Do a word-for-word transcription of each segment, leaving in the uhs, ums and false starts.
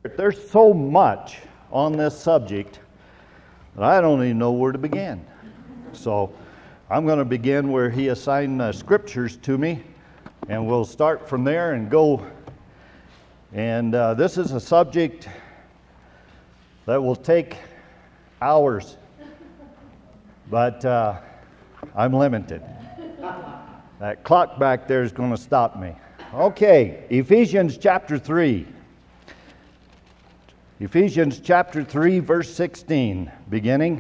There's so much on this subject that I don't even know where to begin. So I'm going to begin where he assigned uh, scriptures to me, and we'll start from there and go. And uh, this is a subject that will take hours, but uh, I'm limited. That clock back there is going to stop me. Okay, Ephesians chapter three. Ephesians chapter three, verse sixteen, beginning.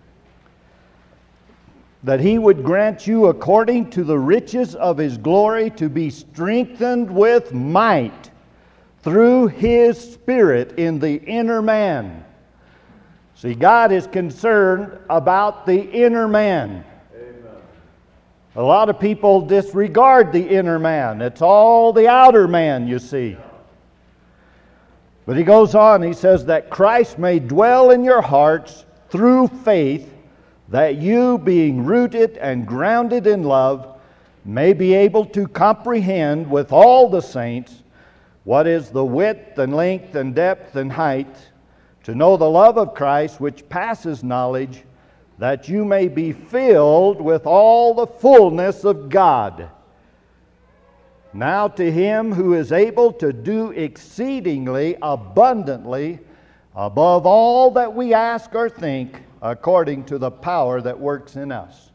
That he would grant you according to the riches of his glory to be strengthened with might through his Spirit in the inner man. See, God is concerned about the inner man. Amen. A lot of people disregard the inner man. It's all the outer man, you see. But he goes on, he says that Christ may dwell in your hearts through faith, that you, being rooted and grounded in love, may be able to comprehend with all the saints what is the width and length and depth and height, to know the love of Christ which passes knowledge, that you may be filled with all the fullness of God. Now to him who is able to do exceedingly abundantly above all that we ask or think, according to the power that works in us.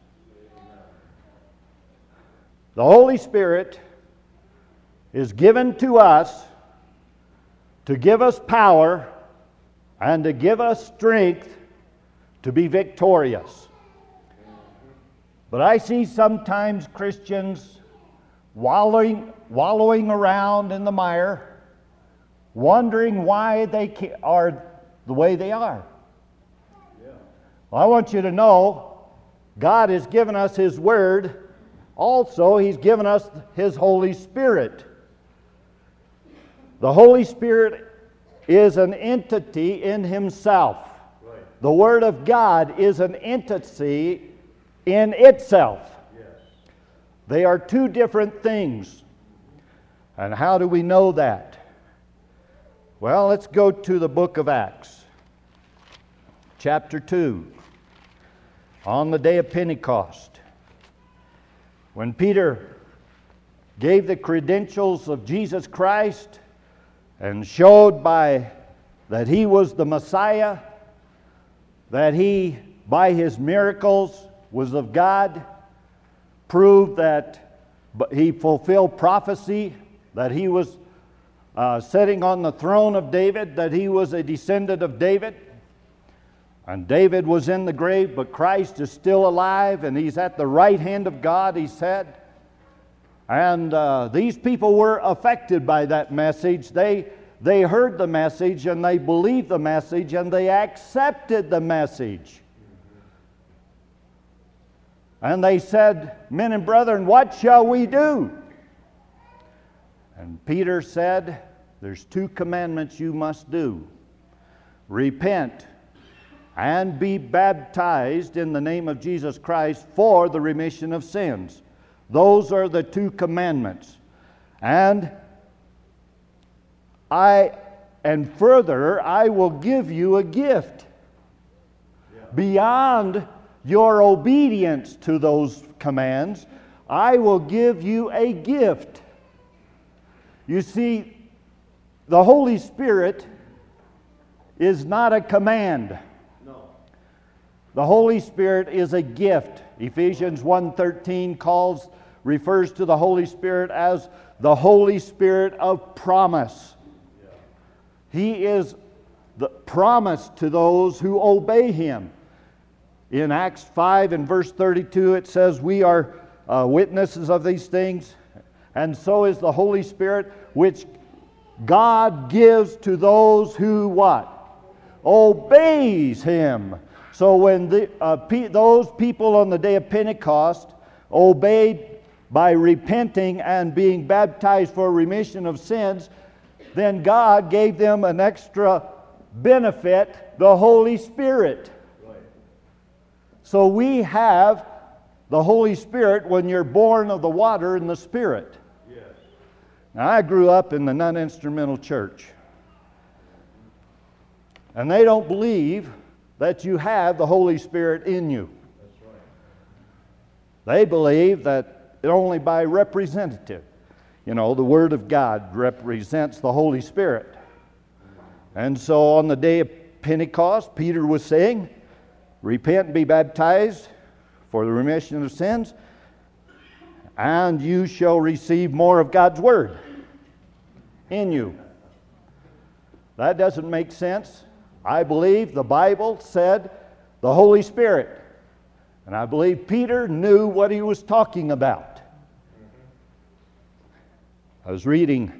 The Holy Spirit is given to us to give us power and to give us strength to be victorious. But I see sometimes Christians wallowing, wallowing around in the mire, wondering why they are the way they are. Yeah. Well, I want you to know, God has given us His Word. Also, He's given us His Holy Spirit. The Holy Spirit is an entity in Himself. Right. The Word of God is an entity in itself. They are two different things. And how do we know that? Well, let's go to the book of Acts, chapter two. On the day of Pentecost, when Peter gave the credentials of Jesus Christ and showed by that he was the Messiah, that he, by his miracles, was of God, proved that he fulfilled prophecy, that he was uh, sitting on the throne of David, that he was a descendant of David. And David was in the grave, but Christ is still alive, and he's at the right hand of God, he said. And uh, these people were affected by that message. They, they heard the message, and they believed the message, and they accepted the message. And they said, men and brethren, what shall we do? And Peter said, there's two commandments you must do. Repent and be baptized in the name of Jesus Christ for the remission of sins. Those are the two commandments. And I, and further, I will give you a gift beyond your obedience to those commands. I will give you a gift. You see, the Holy Spirit is not a command. No. The Holy Spirit is a gift. Ephesians one thirteen calls, refers to the Holy Spirit as the Holy Spirit of promise. Yeah. He is the promise to those who obey Him. In Acts five and verse thirty-two, it says, we are uh, witnesses of these things, and so is the Holy Spirit, which God gives to those who what? Obeys Him. So when the, uh, pe- those people on the day of Pentecost obeyed by repenting and being baptized for remission of sins, then God gave them an extra benefit, the Holy Spirit. So we have the Holy Spirit when you're born of the water and the Spirit. Yes. Now, I grew up in the non-instrumental church. And they don't believe that you have the Holy Spirit in you. That's right. They believe that only by representative. You know, the Word of God represents the Holy Spirit. And so on the day of Pentecost, Peter was saying, repent and be baptized for the remission of sins, and you shall receive more of God's Word in you. That doesn't make sense. I believe the Bible said the Holy Spirit. And I believe Peter knew what he was talking about. I was reading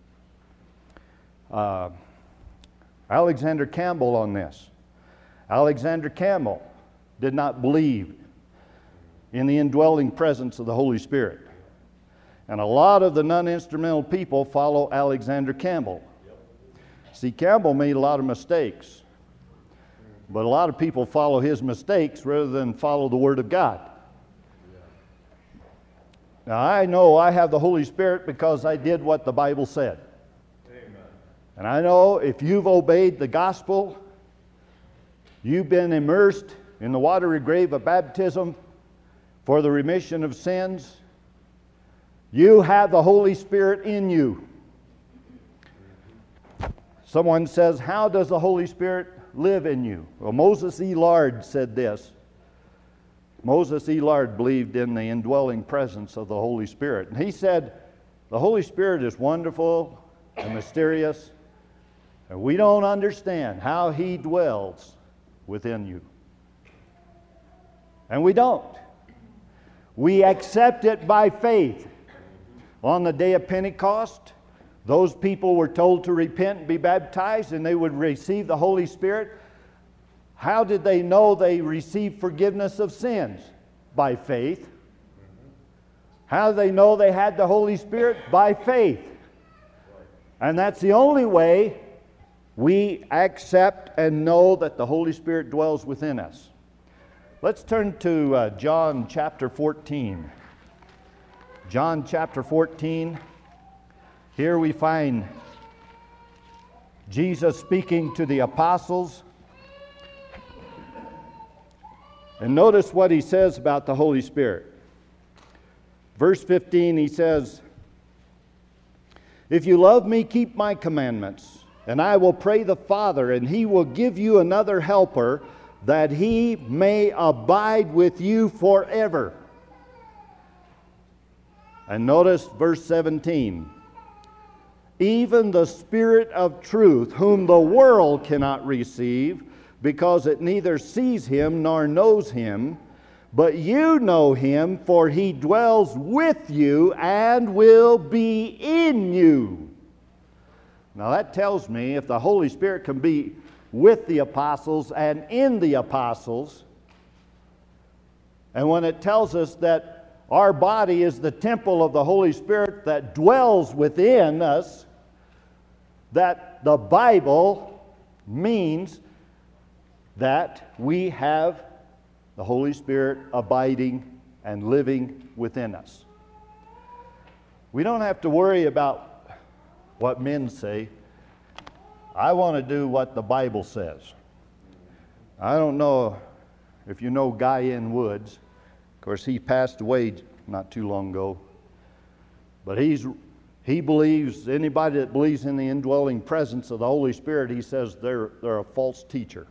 uh, Alexander Campbell on this. Alexander Campbell did not believe in the indwelling presence of the Holy Spirit. And a lot of the non-instrumental people follow Alexander Campbell. See, Campbell made a lot of mistakes. But a lot of people follow his mistakes rather than follow the Word of God. Now, I know I have the Holy Spirit because I did what the Bible said. Amen. And I know if you've obeyed the gospel, you've been immersed in the watery grave of baptism for the remission of sins, you have the Holy Spirit in you. Someone says, how does the Holy Spirit live in you? Well, Moses E. Lard said this. Moses E. Lard believed in the indwelling presence of the Holy Spirit. And he said, the Holy Spirit is wonderful and mysterious, and we don't understand how He dwells within you. And we don't. We accept it by faith. On the day of Pentecost, those people were told to repent and be baptized, and they would receive the Holy Spirit. How did they know they received forgiveness of sins? By faith. How did they know they had the Holy Spirit? By faith. And that's the only way we accept and know that the Holy Spirit dwells within us. Let's turn to uh, John chapter fourteen. John chapter fourteen. Here we find Jesus speaking to the apostles. And notice what He says about the Holy Spirit. Verse fifteen, He says, if you love me, keep my commandments, and I will pray the Father, and He will give you another helper, that He may abide with you forever. And notice verse seventeen. Even the Spirit of truth, whom the world cannot receive, because it neither sees Him nor knows Him, but you know Him, for He dwells with you and will be in you. Now that tells me if the Holy Spirit can be with the apostles and in the apostles, and when it tells us that our body is the temple of the Holy Spirit that dwells within us, that the Bible means that we have the Holy Spirit abiding and living within us. We don't have to worry about what men say. I want to do what the Bible says. I don't know if you know Guy N. Woods. Of course, he passed away not too long ago. But he's he believes, anybody that believes in the indwelling presence of the Holy Spirit, he says they're, they're a false teacher.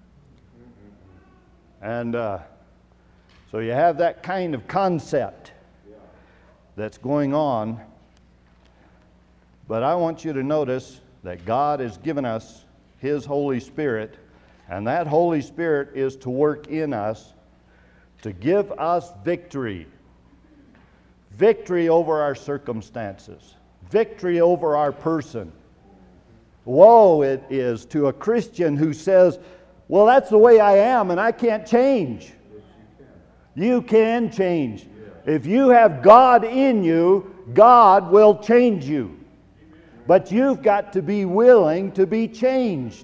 And uh, so you have that kind of concept that's going on. But I want you to notice that God has given us His Holy Spirit, and that Holy Spirit is to work in us to give us victory. Victory over our circumstances. Victory over our person. Woe it is to a Christian who says, well, that's the way I am and I can't change. Yes, you can. You can change. Yeah. If you have God in you, God will change you. But you've got to be willing to be changed.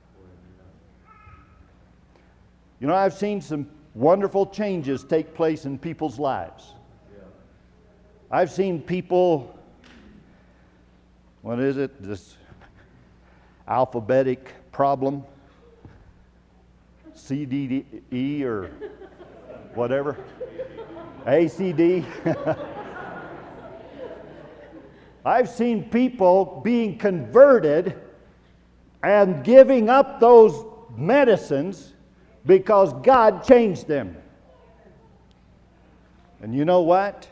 You know, I've seen some wonderful changes take place in people's lives. Yeah. I've seen people, what is it, this alphabetic problem C D E or whatever, A C D. I've seen people being converted and giving up those medicines because God changed them. And you know what?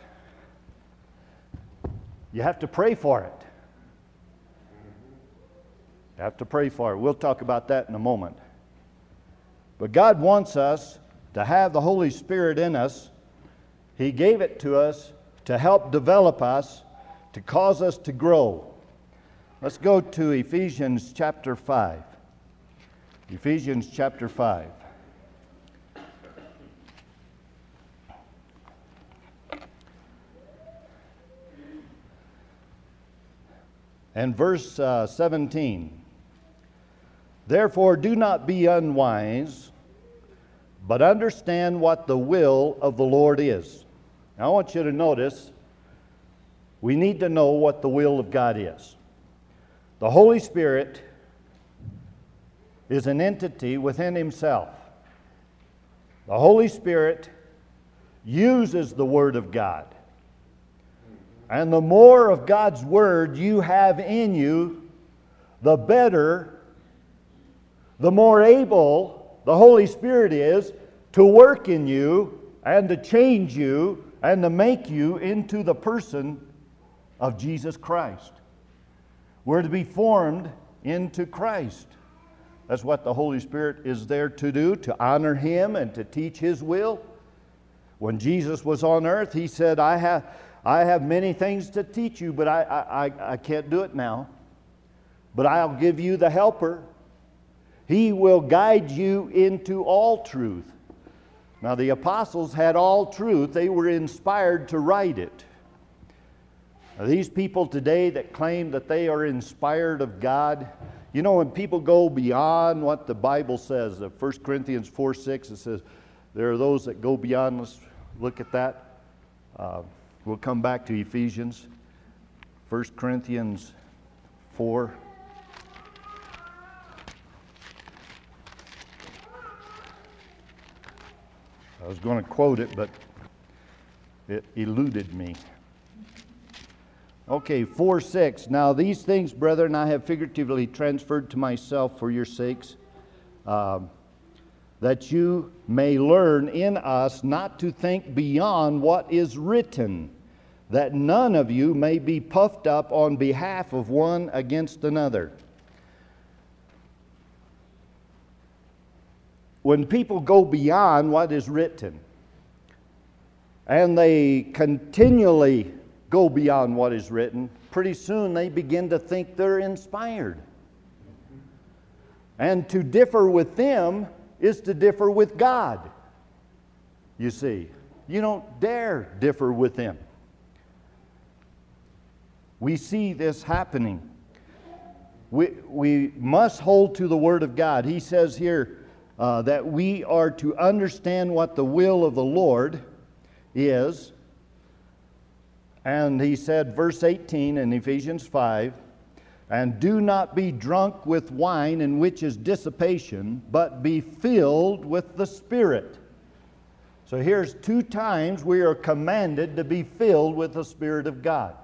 You have to pray for it. You have to pray for it. We'll talk about that in a moment. But God wants us to have the Holy Spirit in us. He gave it to us to help develop us, to cause us to grow. Let's go to Ephesians chapter five. Ephesians chapter five. And verse uh, seventeen. Therefore, do not be unwise, but understand what the will of the Lord is. Now, I want you to notice, we need to know what the will of God is. The Holy Spirit is an entity within Himself. The Holy Spirit uses the Word of God. And the more of God's Word you have in you, the better, the more able the Holy Spirit is to work in you and to change you and to make you into the person of Jesus Christ. We're to be formed into Christ. That's what the Holy Spirit is there to do, to honor Him and to teach His will. When Jesus was on earth, He said, I have... I have many things to teach you, but I, I, I can't do it now. But I'll give you the Helper. He will guide you into all truth. Now, the apostles had all truth. They were inspired to write it. Now, these people today that claim that they are inspired of God, you know, when people go beyond what the Bible says, First Corinthians four six, it says, there are those that go beyond. Let's look at that. Uh, We'll come back to Ephesians, First Corinthians four. I was going to quote it, but it eluded me. Okay, four six. Now these things, brethren, I have figuratively transferred to myself for your sakes, uh, that you may learn in us not to think beyond what is written, that none of you may be puffed up on behalf of one against another. When people go beyond what is written, and they continually go beyond what is written, pretty soon they begin to think they're inspired. And to differ with them is to differ with God. You see, you don't dare differ with Him. We see this happening. We, we must hold to the Word of God. He says here uh, that we are to understand what the will of the Lord is. And he said, verse eighteen in Ephesians five, and do not be drunk with wine, in which is dissipation, but be filled with the Spirit. So here's two times we are commanded to be filled with the Spirit of God.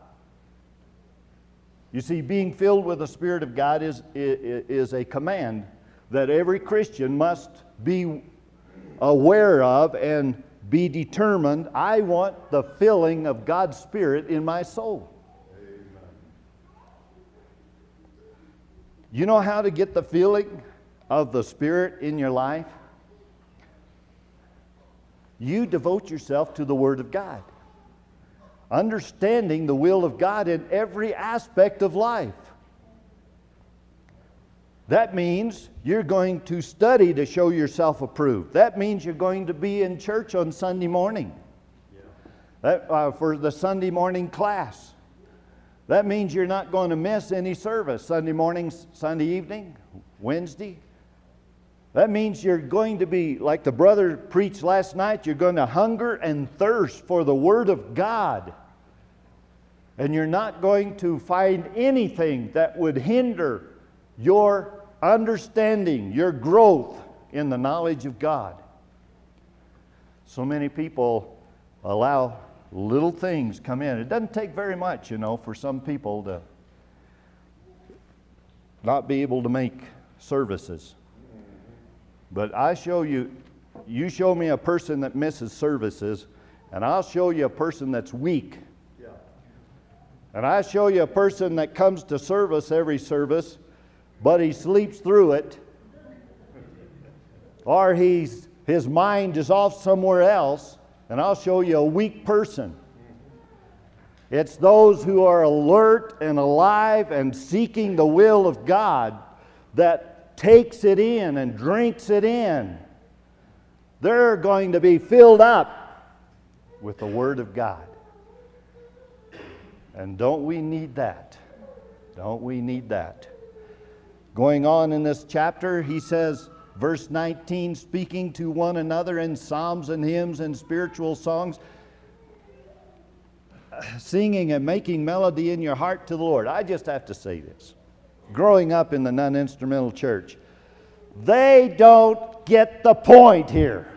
You see, being filled with the Spirit of God is, is a command that every Christian must be aware of and be determined. I want the filling of God's Spirit in my soul. You know how to get the feeling of the Spirit in your life? You devote yourself to the Word of God, understanding the will of God in every aspect of life. That means you're going to study to show yourself approved. That means you're going to be in church on Sunday morning, yeah. that, uh, for the Sunday morning class. That means you're not going to miss any service, Sunday morning, Sunday evening, Wednesday. That means you're going to be, like the brother preached last night, you're going to hunger and thirst for the Word of God. And you're not going to find anything that would hinder your understanding, your growth in the knowledge of God. So many people allow little things come in. It doesn't take very much, you know, for some people to not be able to make services. But I show you, you show me a person that misses services, and I'll show you a person that's weak. Yeah. And I show you a person that comes to service every service, but he sleeps through it, or he's his mind is off somewhere else, and I'll show you a weak person. It's those who are alert and alive and seeking the will of God that takes it in and drinks it in. They're going to be filled up with the Word of God. And don't we need that? Don't we need that? Going on in this chapter, he says, verse nineteen, speaking to one another in psalms and hymns and spiritual songs, singing and making melody in your heart to the Lord. I just have to say this. Growing up in the non-instrumental church, they don't get the point here.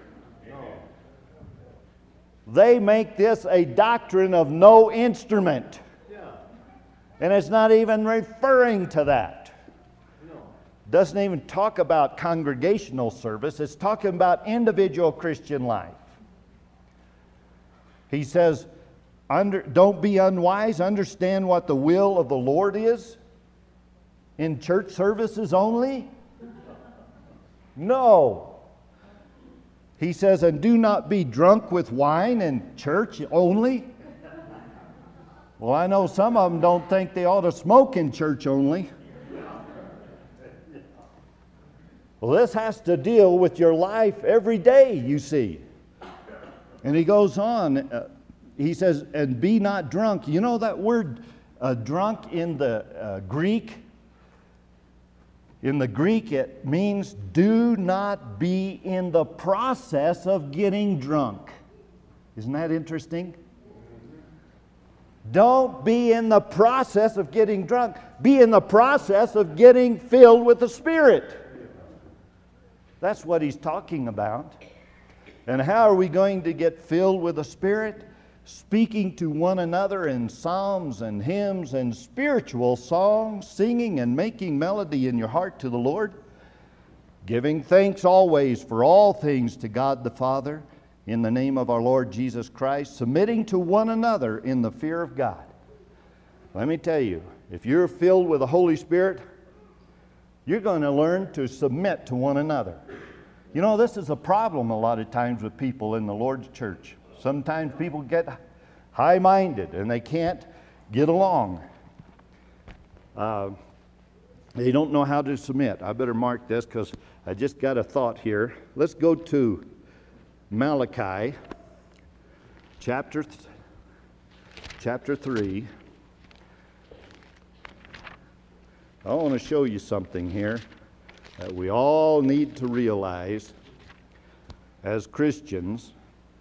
They make this a doctrine of no instrument. And it's not even referring to that. Doesn't even talk about congregational service. It's talking about individual Christian life. He says, under, don't be unwise. Understand what the will of the Lord is in church services only? No. He says, and do not be drunk with wine in church only. Well, I know some of them don't think they ought to smoke in church only. Well, this has to deal with your life every day, you see. And he goes on, uh, he says, and be not drunk. You know that word uh, drunk in the uh, Greek? In the Greek, it means do not be in the process of getting drunk. Isn't that interesting? Don't be in the process of getting drunk. Be in the process of getting filled with the Spirit. That's what he's talking about. And how are we going to get filled with the Spirit? Speaking to one another in psalms and hymns and spiritual songs, singing and making melody in your heart to the Lord, giving thanks always for all things to God the Father, in the name of our Lord Jesus Christ, submitting to one another in the fear of God. Let me tell you, if you're filled with the Holy Spirit, you're going to learn to submit to one another. You know, this is a problem a lot of times with people in the Lord's church. Sometimes people get high-minded and they can't get along. Uh, they don't know how to submit. I better mark this because I just got a thought here. Let's go to Malachi chapter, th- chapter three. I want to show you something here that we all need to realize as Christians.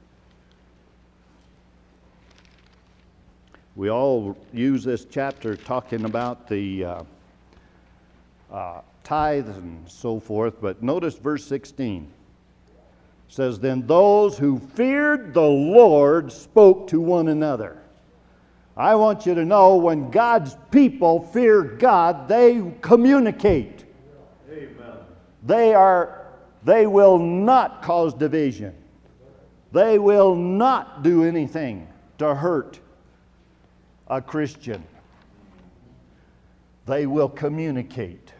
We all use this chapter talking about the uh, uh, tithes and so forth, but notice verse sixteen. It says, then those who feared the Lord spoke to one another. I want you to know when God's people fear God, they communicate. Amen. They are, they will not cause division. They will not do anything to hurt a Christian. They will communicate.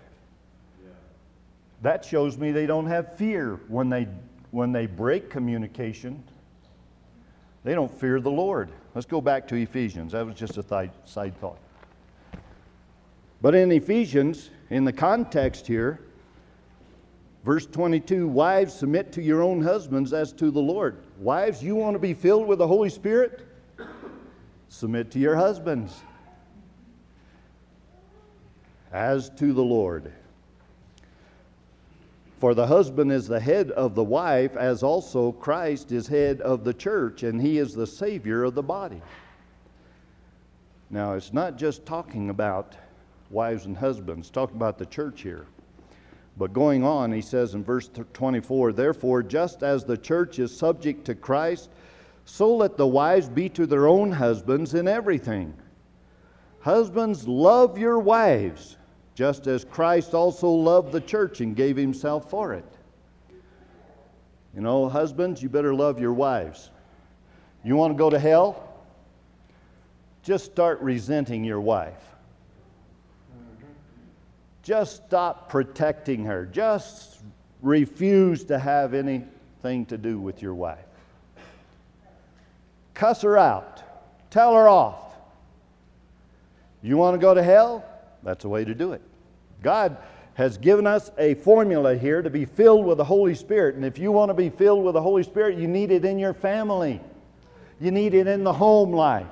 That shows me they don't have fear when they when they break communication. They don't fear the Lord. Let's go back to Ephesians. That was just a th- side thought. But in Ephesians, in the context here, verse twenty-two, wives, submit to your own husbands as to the Lord. Wives, you want to be filled with the Holy Spirit? Submit to your husbands as to the Lord. For the husband is the head of the wife, as also Christ is head of the church, and he is the Savior of the body. Now, it's not just talking about wives and husbands, it's talking about the church here. But going on, he says in verse twenty-four, therefore, just as the church is subject to Christ, so let the wives be to their own husbands in everything. Husbands, love your wives, just as Christ also loved the church and gave himself for it. You know, husbands, you better love your wives. You want to go to hell? Just start resenting your wife. Just stop protecting her. Just refuse to have anything to do with your wife. Cuss her out. Tell her off. You want to go to hell? That's the way to do it. God has given us a formula here to be filled with the Holy Spirit. And if you want to be filled with the Holy Spirit, you need it in your family. You need it in the home life.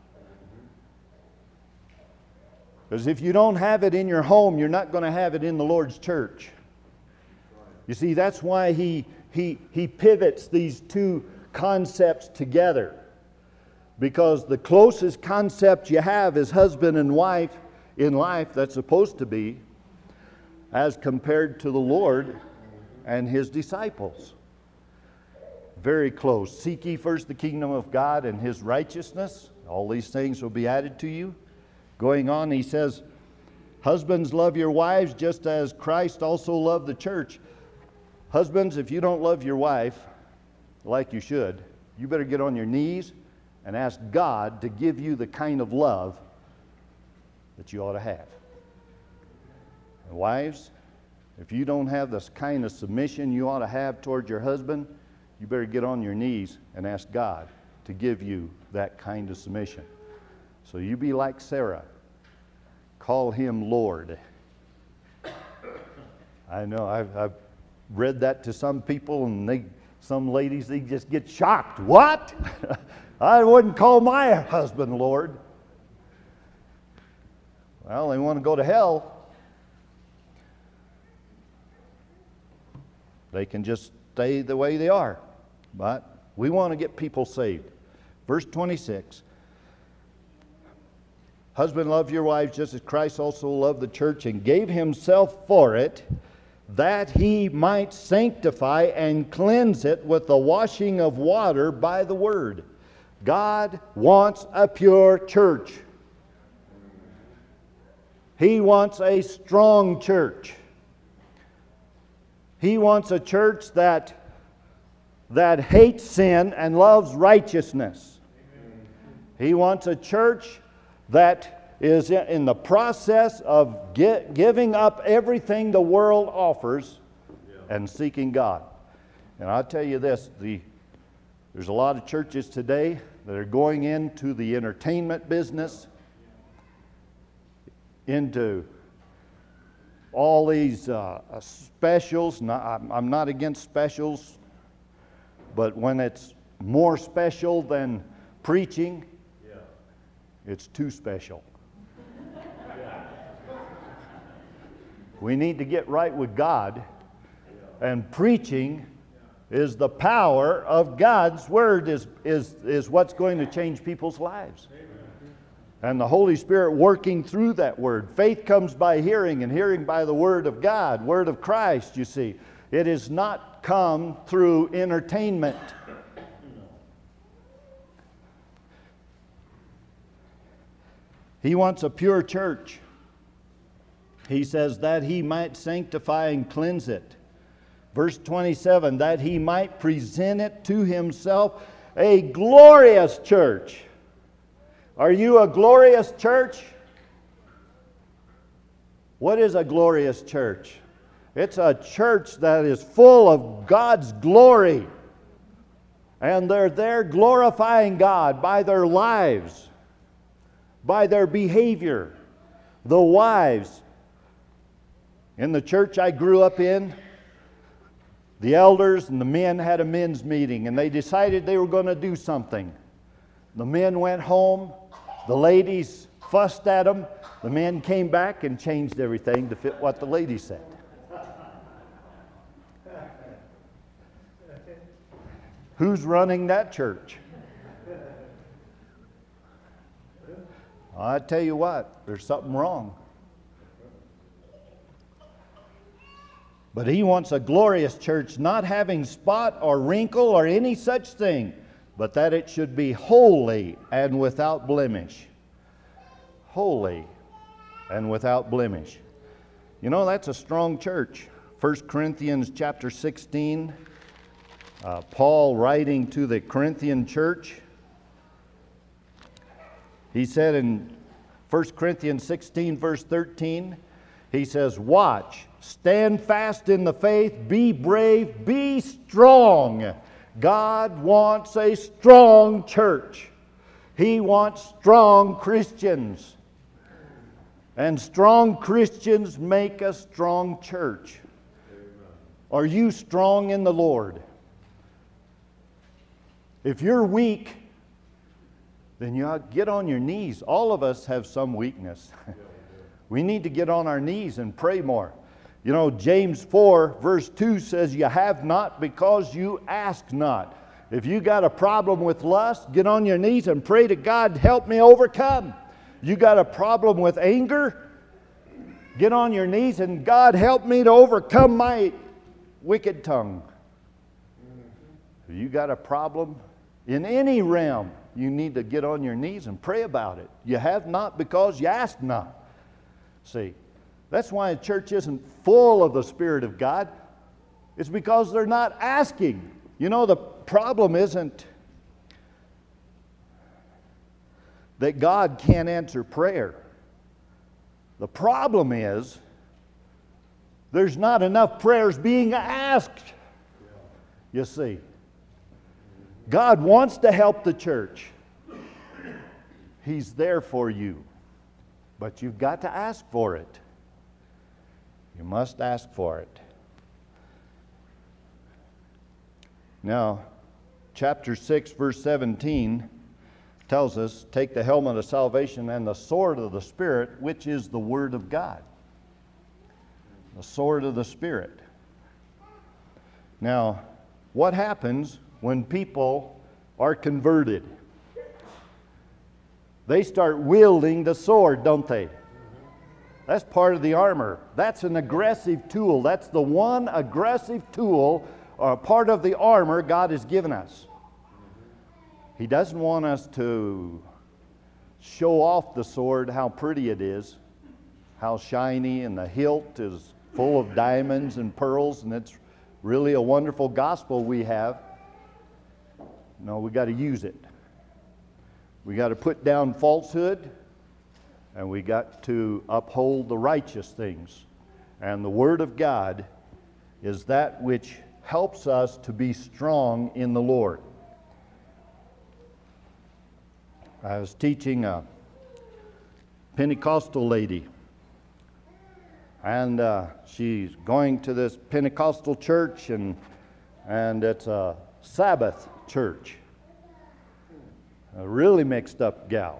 Because if you don't have it in your home, you're not going to have it in the Lord's church. You see, that's why he, he, he pivots these two concepts together. Because the closest concept you have is husband and wife in life, that's supposed to be, as compared to the Lord and His disciples. Very close. Seek ye first the kingdom of God and His righteousness. All these things will be added to you. Going on, he says, husbands, love your wives just as Christ also loved the church. Husbands, if you don't love your wife like you should, you better get on your knees and ask God to give you the kind of love that you ought to have. And wives, if you don't have this kind of submission you ought to have toward your husband, you better get on your knees and ask God to give you that kind of submission. So you be like Sarah. Call him Lord. I know, I've, I've read that to some people, and they, some ladies, they just get shocked. What? I wouldn't call my husband Lord. Well, they want to go to hell. They can just stay the way they are. But we want to get people saved. Verse twenty-six. Husband, love your wives just as Christ also loved the church and gave himself for it, that he might sanctify and cleanse it with the washing of water by the word. God wants a pure church. He wants a strong church. He wants a church that, that hates sin and loves righteousness. He wants a church that is in the process of get, giving up everything the world offers and seeking God. And I'll tell you this, the, there's a lot of churches today that are going into the entertainment business, into all these uh, specials. Not, I'm not against specials, but when it's more special than preaching, it's too special. We need to get right with God, and preaching is the power of God's Word is, is, is what's going to change people's lives. And the Holy Spirit working through that Word. Faith comes by hearing, and hearing by the Word of God, Word of Christ, you see. It has not come through entertainment. He wants a pure church. He says that he might sanctify and cleanse it. Verse twenty-seven, that he might present it to himself a glorious church. Are you a glorious church? What is a glorious church? It's a church that is full of God's glory. And they're there glorifying God by their lives, by their behavior. The wives in the church I grew up in, the elders and the men had a men's meeting, and they decided they were going to do something. The men went home, the ladies fussed at them, the men came back and changed everything to fit what the ladies said. Who's running that church? I tell you what, there's something wrong. But He wants a glorious church, not having spot or wrinkle or any such thing, but that it should be holy and without blemish. Holy and without blemish. You know, that's a strong church. First Corinthians chapter sixteen, uh, Paul writing to the Corinthian church, he said in First Corinthians sixteen verse thirteen, he says, watch, stand fast in the faith, be brave, be strong. God wants a strong church. He wants strong Christians. And strong Christians make a strong church. Amen. Are you strong in the Lord? If you're weak, then you ought to get on your knees. All of us have some weakness. We need to get on our knees and pray more. You know, James four verse two says, you have not because you ask not. If you got a problem with lust, get on your knees and pray to God, help me overcome. You got a problem with anger, get on your knees and God, help me to overcome my wicked tongue. If you got a problem in any realm, you need to get on your knees and pray about it. You have not because you ask not. See, that's why a church isn't full of the Spirit of God. It's because they're not asking. You know, the problem isn't that God can't answer prayer. The problem is there's not enough prayers being asked. You see, God wants to help the church. He's there for you. But you've got to ask for it. You must ask for it. Now, chapter six, verse seventeen tells us, take the helmet of salvation and the sword of the Spirit, which is the Word of God. The sword of the Spirit. Now, what happens when people are converted? They start wielding the sword, don't they? That's part of the armor. That's an aggressive tool. That's the one aggressive tool or part of the armor God has given us. He doesn't want us to show off the sword, how pretty it is, how shiny, and the hilt is full of diamonds and pearls, and it's really a wonderful gospel we have. No, we got to use it. We got to put down falsehood, and we got to uphold the righteous things. And the Word of God is that which helps us to be strong in the Lord. I was teaching a Pentecostal lady, and uh, she's going to this Pentecostal church, and and it's a Sabbath church. A really mixed up gal.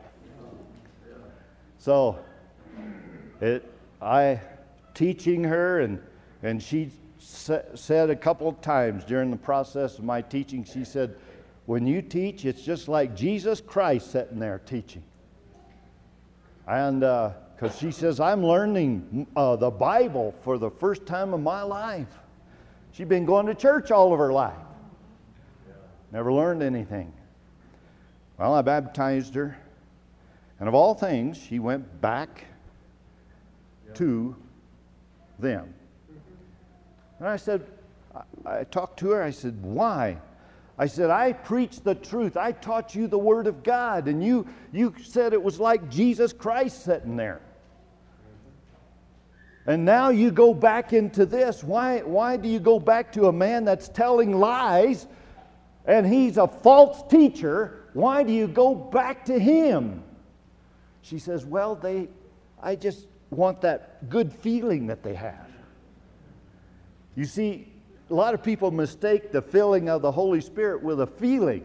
So it, I teaching her, and and she sa- said a couple of times during the process of my teaching, she said, when you teach, it's just like Jesus Christ sitting there teaching. And because uh, she says, I'm learning uh, the Bible for the first time in my life. She's been going to church all of her life. Never learned anything. Well, I baptized her. And of all things, she went back yeah. to them. And I said, I, I talked to her, I said, why? I said, I preached the truth. I taught you the Word of God, and you, you said it was like Jesus Christ sitting there. And now you go back into this. Why, why do you go back to a man that's telling lies, and he's a false teacher? Why do you go back to him? She says, well, they, I just want that good feeling that they have. You see, a lot of people mistake the filling of the Holy Spirit with a feeling.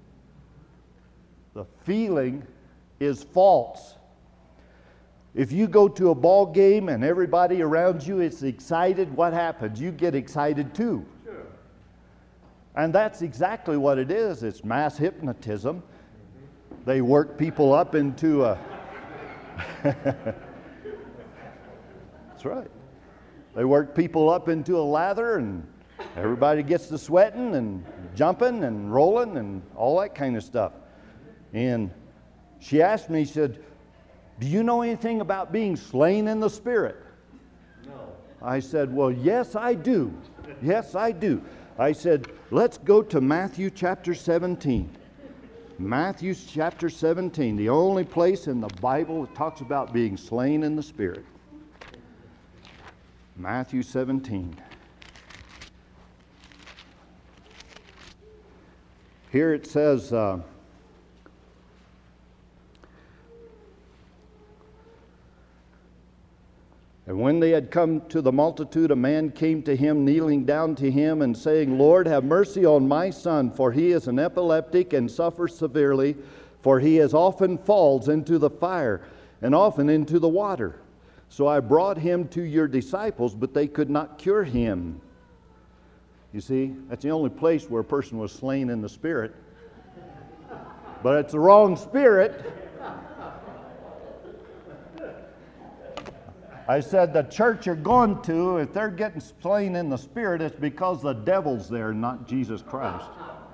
The feeling is false. If you go to a ball game and everybody around you is excited, what happens? You get excited too. Sure. And that's exactly what it is. It's mass hypnotism. Mm-hmm. They work people up into a... That's right. They work people up into a lather, and everybody gets to sweating and jumping and rolling and all that kind of stuff. And she asked me, she said, do you know anything about being slain in the Spirit? No. I said, well, yes, I do. Yes, I do. I said, let's go to Matthew chapter seventeen. Matthew chapter seventeen, the only place in the Bible that talks about being slain in the Spirit. Matthew seventeen. Here it says, uh, and when they had come to the multitude, a man came to him, kneeling down to him, and saying, Lord, have mercy on my son, for he is an epileptic and suffers severely, for he as often falls into the fire and often into the water. So I brought him to your disciples, but they could not cure him. You see, that's the only place where a person was slain in the Spirit. But it's the wrong spirit. I said, the church you're going to, if they're getting slain in the Spirit, it's because the devil's there, not Jesus Christ.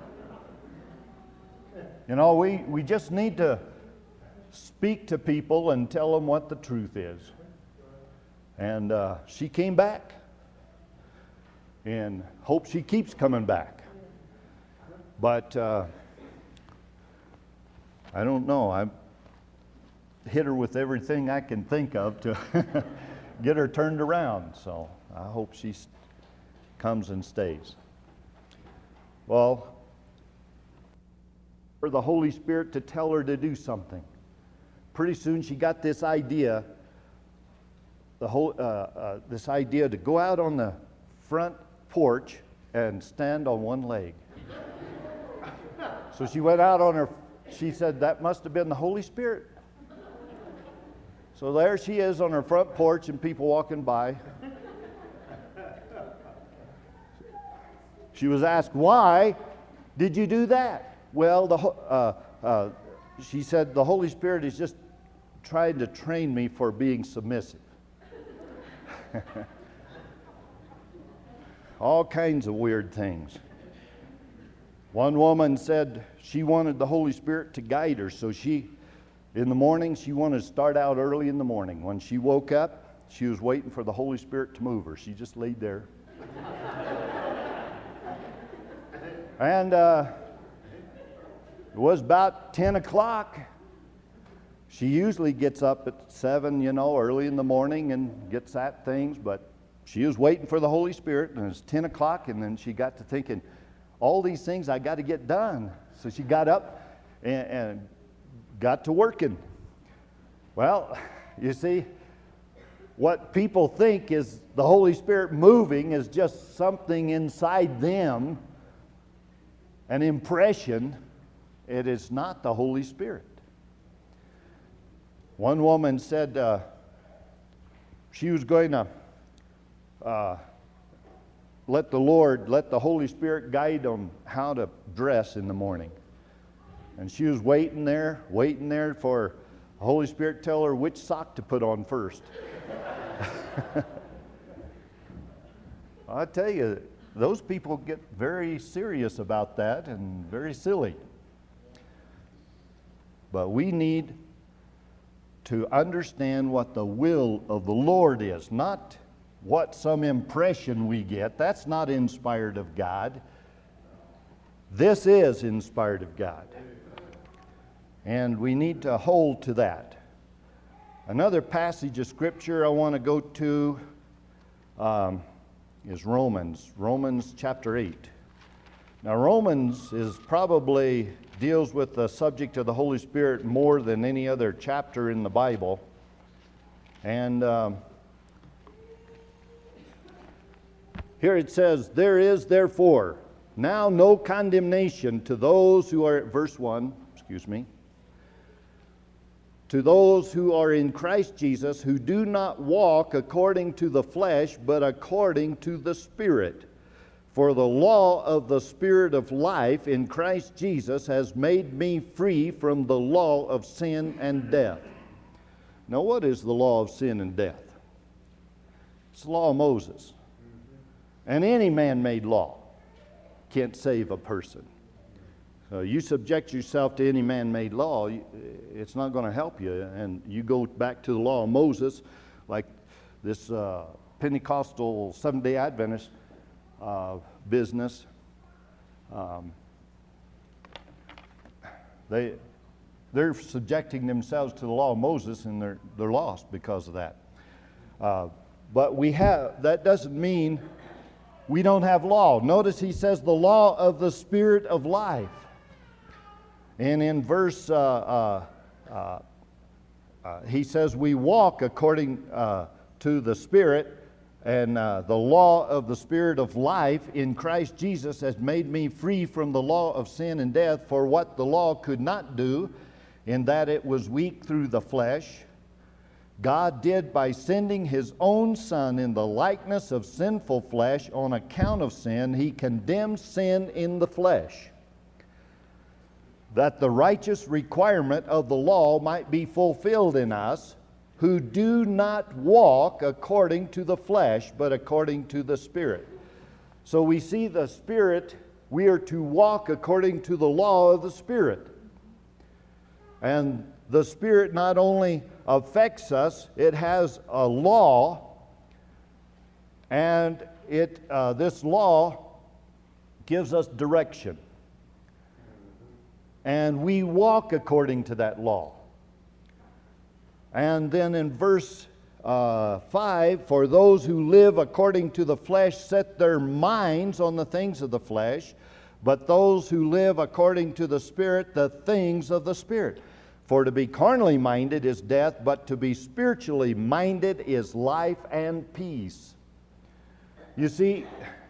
You know, we, we just need to speak to people and tell them what the truth is. And uh, she came back. And hope she keeps coming back. But uh, I don't know. I hit her with everything I can think of to get her turned around. So I hope she comes and stays. Well, for the Holy Spirit to tell her to do something. Pretty soon she got this idea, the whole uh, uh, this idea to go out on the front porch and stand on one leg. So she went out on her, she said that must have been the Holy Spirit. So there she is on her front porch and people walking by. She was asked, why did you do that? Well, the uh, uh, she said, the Holy Spirit is just trying to train me for being submissive. All kinds of weird things. One woman said she wanted the Holy Spirit to guide her, so she, in the morning, she wanted to start out early in the morning. When she woke up, she was waiting for the Holy Spirit to move her. She just laid there. And uh, it was about ten o'clock. She usually gets up at seven, you know, early in the morning and gets at things, but she was waiting for the Holy Spirit, and it was ten o'clock, and then she got to thinking, all these things I got to get done. So she got up and, and got to working. Well, you see, what people think is the Holy Spirit moving is just something inside them, an impression. It is not the Holy Spirit. One woman said uh, she was going to Uh, let the Lord, let the Holy Spirit guide on how to dress in the morning. And she was waiting there, waiting there for the Holy Spirit to tell her which sock to put on first. I tell you, those people get very serious about that and very silly. But we need to understand what the will of the Lord is, not what some impression we get. That's not inspired of God. This is inspired of God. And we need to hold to that. Another passage of Scripture I want to go to um, is Romans. Romans chapter eight. Now Romans is probably deals with the subject of the Holy Spirit more than any other chapter in the Bible. And um, here it says, there is therefore now no condemnation to those who are, verse one, excuse me, to those who are in Christ Jesus, who do not walk according to the flesh, but according to the Spirit. For the law of the Spirit of life in Christ Jesus has made me free from the law of sin and death. Now, what is the law of sin and death? It's the law of Moses. And any man-made law can't save a person. So you subject yourself to any man-made law, it's not going to help you. And you go back to the law of Moses, like this uh, Pentecostal Seventh-day Adventist uh, business. Um, they, they're subjecting themselves to the law of Moses, and they're, they're lost because of that. Uh, but we have, that doesn't mean we don't have law. Notice he says the law of the Spirit of life. And in verse, uh, uh, uh, uh, he says we walk according uh, to the Spirit, and uh, the law of the Spirit of life in Christ Jesus has made me free from the law of sin and death. For what the law could not do, in that it was weak through the flesh, God did by sending His own Son in the likeness of sinful flesh on account of sin. He condemned sin in the flesh, that the righteous requirement of the law might be fulfilled in us, who do not walk according to the flesh, but according to the Spirit. So we see the Spirit, we are to walk according to the law of the Spirit. And the Spirit not only affects us, it has a law, and it uh, this law gives us direction. And we walk according to that law. And then in verse uh, five, for those who live according to the flesh set their minds on the things of the flesh, but those who live according to the Spirit, the things of the Spirit. For to be carnally minded is death, but to be spiritually minded is life and peace. You see,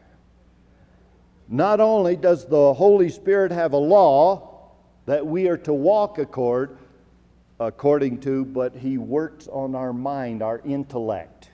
not only does the Holy Spirit have a law that we are to walk accord, according to, but He works on our mind, our intellect.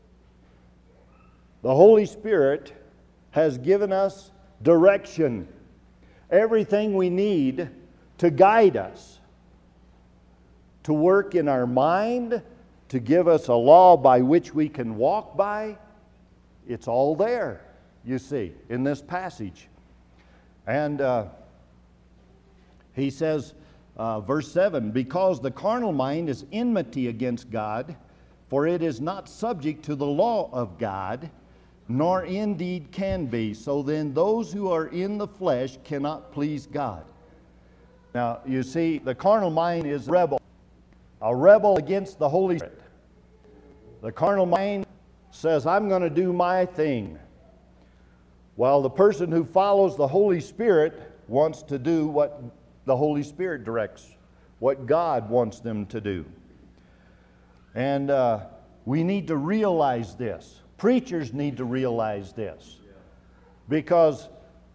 The Holy Spirit has given us direction, everything we need to guide us, to work in our mind, to give us a law by which we can walk by. It's all there, you see, in this passage. And uh, he says, Uh, verse seven, because the carnal mind is enmity against God, for it is not subject to the law of God, nor indeed can be. So then those who are in the flesh cannot please God. Now, you see, the carnal mind is a rebel, a rebel against the Holy Spirit. The carnal mind says, I'm going to do my thing, while the person who follows the Holy Spirit wants to do what the Holy Spirit directs, what God wants them to do. And uh, we need to realize this. Preachers need to realize this. Because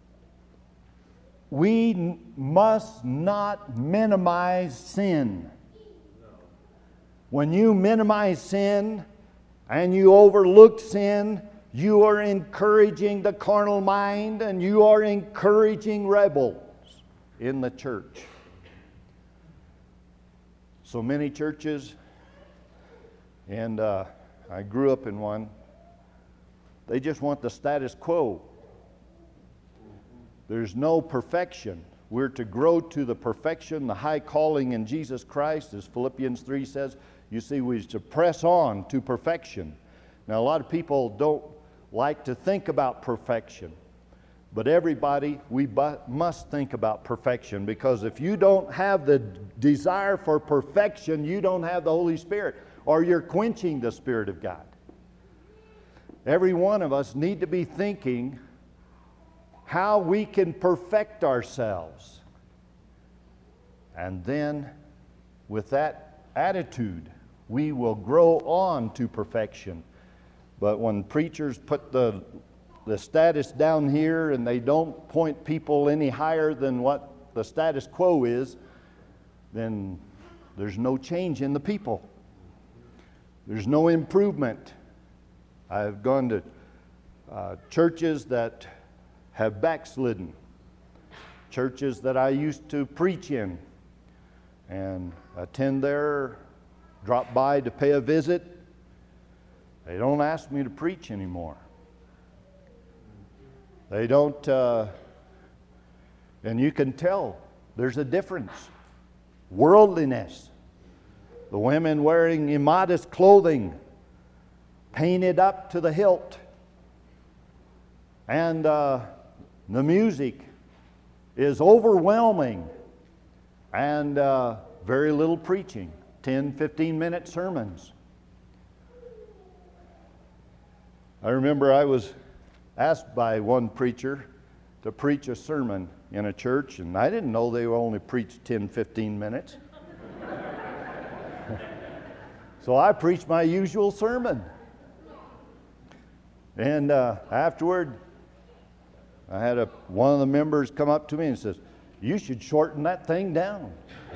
we n- must not minimize sin. When you minimize sin and you overlook sin, you are encouraging the carnal mind, and you are encouraging rebels in the church. So many churches, and uh, I grew up in one, they just want the status quo. There's no perfection. We're to grow to the perfection, the high calling in Jesus Christ, as Philippians three says. You see, we're to press on to perfection. Now, a lot of people don't like to think about perfection. But everybody, we bu- must think about perfection, because if you don't have the desire for perfection, you don't have the Holy Spirit, or you're quenching the Spirit of God. Every one of us need to be thinking how we can perfect ourselves. And then, with that attitude, we will grow on to perfection. But when preachers put the the status down here and they don't point people any higher than what the status quo is, then there's no change in the people. There's no improvement. I've gone to uh, churches that have backslidden, churches that I used to preach in, and attend there, drop by to pay a visit, They don't ask me to preach anymore. They don't, uh, and you can tell there's a difference. Worldliness. The women wearing immodest clothing, painted up to the hilt. And uh, the music is overwhelming, and uh, very little preaching. ten, fifteen minute sermons. I remember I was asked by one preacher to preach a sermon in a church, and I didn't know they only preached ten, fifteen minutes. So I preached my usual sermon. And uh, afterward, I had a, one of the members come up to me and says, "You should shorten that thing down."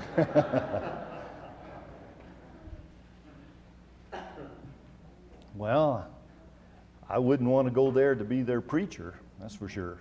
Well, I wouldn't want to go there to be their preacher, that's for sure.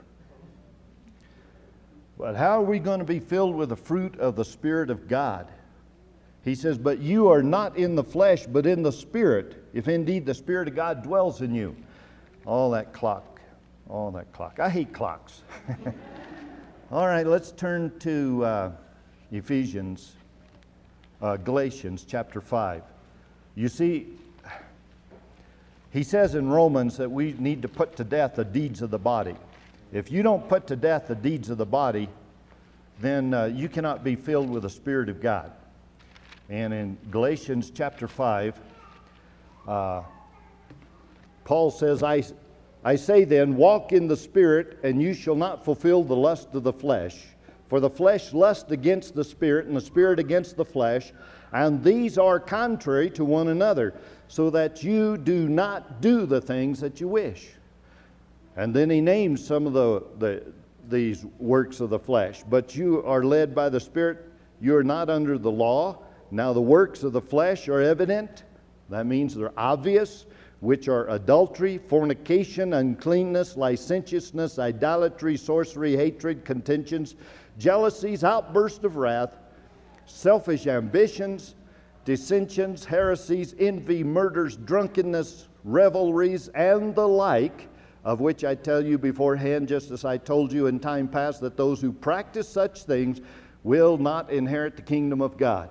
But how are we going to be filled with the fruit of the Spirit of God? He says, "But you are not in the flesh, but in the Spirit, if indeed the Spirit of God dwells in you." All that clock, all that clock. I hate clocks. All right, let's turn to uh, Ephesians, uh, Galatians chapter five. You see, he says in Romans that we need to put to death the deeds of the body. If you don't put to death the deeds of the body, then uh, you cannot be filled with the Spirit of God. And in Galatians chapter five, uh, Paul says, I, I say then, walk in the Spirit, and you shall not fulfill the lust of the flesh. For the flesh lusts against the Spirit, and the Spirit against the flesh, and these are contrary to one another, so that you do not do the things that you wish. And then he names some of the, the these works of the flesh. But you are led by the Spirit, you are not under the law. Now the works of the flesh are evident. That means they're obvious, which are adultery, fornication, uncleanness, licentiousness, idolatry, sorcery, hatred, contentions, jealousies, outbursts of wrath, selfish ambitions, dissensions, heresies, envy, murders, drunkenness, revelries, and the like, of which I tell you beforehand, just as I told you in time past, that those who practice such things will not inherit the kingdom of God.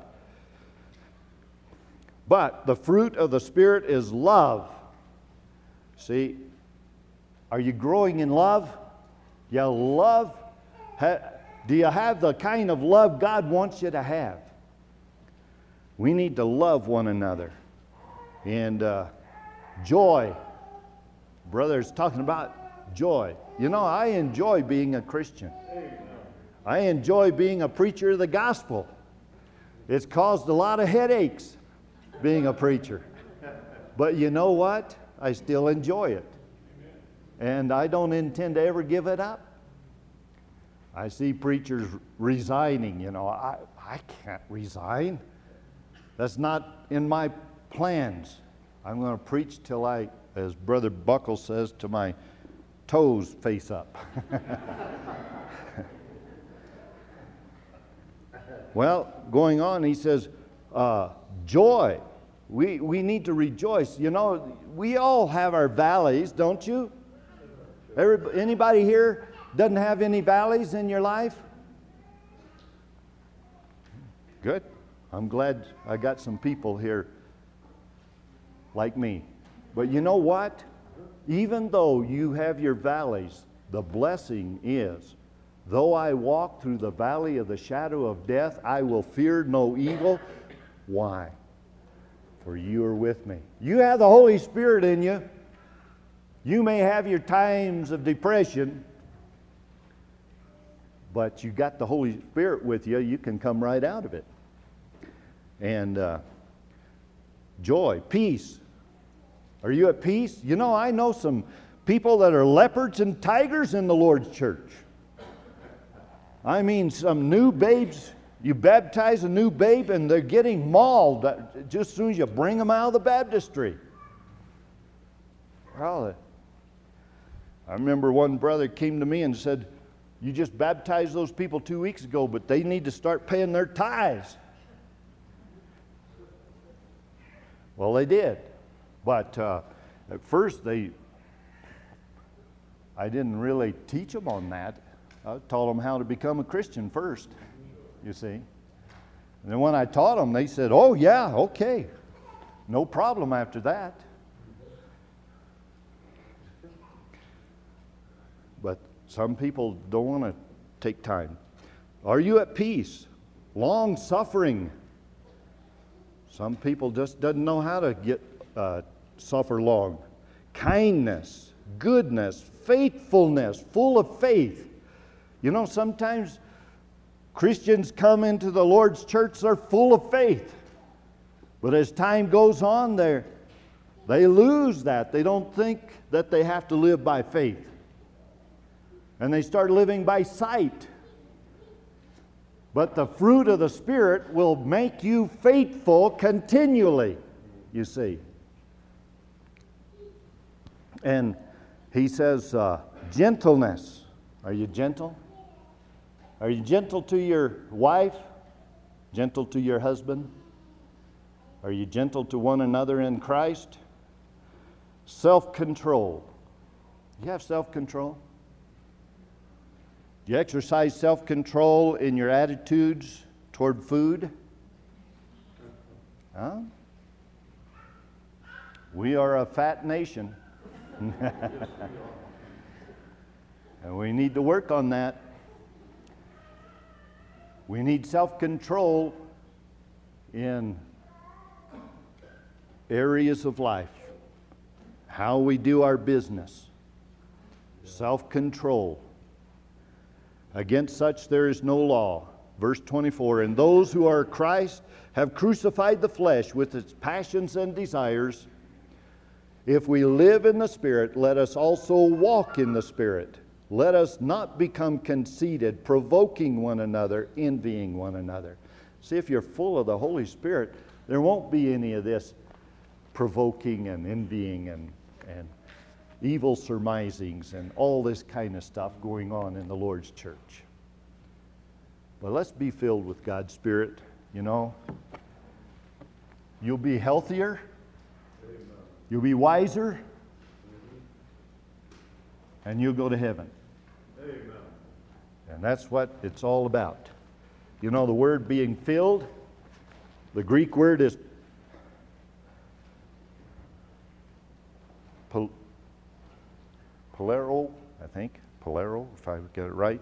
But the fruit of the Spirit is love. See, are you growing in love? You love? Ha, do you have the kind of love God wants you to have? We need to love one another. And uh, joy. Brother's talking about joy. You know, I enjoy being a Christian. I enjoy being a preacher of the gospel. It's caused a lot of headaches being a preacher. But you know what? I still enjoy it. And I don't intend to ever give it up. I see preachers resigning. You know, I, I can't resign. That's not in my plans. I'm going to preach till I, as Brother Buckle says, till my toes face up. Well, going on, he says, uh, joy. We, we need to rejoice. You know, we all have our valleys, don't you? Everybody, anybody here doesn't have any valleys in your life? Good. I'm glad I got some people here like me. But you know what? Even though you have your valleys, the blessing is, though I walk through the valley of the shadow of death, I will fear no evil. Why? For you are with me. You have the Holy Spirit in you. You may have your times of depression, but you got the Holy Spirit with you. You can come right out of it. And uh, joy, peace. Are you at peace? You know, I know some people that are leopards and tigers in the Lord's church. I mean, some new babes. You baptize a new babe and they're getting mauled just as soon as you bring them out of the baptistry. Well, I remember one brother came to me and said, "You just baptized those people two weeks ago, but they need to start paying their tithes." Well, they did. But uh, At first, they, I didn't really teach them on that. I taught them how to become a Christian first, you see. And then when I taught them, they said, oh, yeah, okay. No problem after that. But some people don't want to take time. Are you at peace? Long suffering. Some people just doesn't know how to get uh, suffer long. Kindness, goodness, faithfulness, full of faith. You know, sometimes Christians come into the Lord's church, they're full of faith. But as time goes on, they they lose that. They don't think that they have to live by faith. And they start living by sight. But the fruit of the Spirit will make you faithful continually, you see. And he says, uh, gentleness. Are you gentle? Are you gentle to your wife? Gentle to your husband? Are you gentle to one another in Christ? Self-control. Do you have self-control? Do you exercise self-control in your attitudes toward food? Huh? We are a fat nation. And we need to work on that. We need self-control in areas of life. How we do our business. Self-control. Against such there is no law. Verse twenty-four, and those who are Christ have crucified the flesh with its passions and desires. If we live in the Spirit, let us also walk in the Spirit. Let us not become conceited, provoking one another, envying one another. See, if you're full of the Holy Spirit, there won't be any of this provoking and envying and, and evil surmisings and all this kind of stuff going on in the Lord's church. But let's be filled with God's Spirit, you know. You'll be healthier. Amen. You'll be wiser. Mm-hmm. And you'll go to heaven. Amen. And that's what it's all about. You know, the word being filled, the Greek word is pol- Polero, I think, Polero, if I get it right.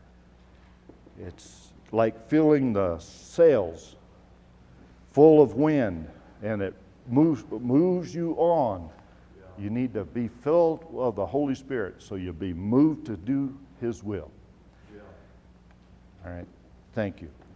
It's like filling the sails full of wind, and it moves moves you on. Yeah. You need to be filled of the Holy Spirit so you'll be moved to do His will. Yeah. All right. Thank you.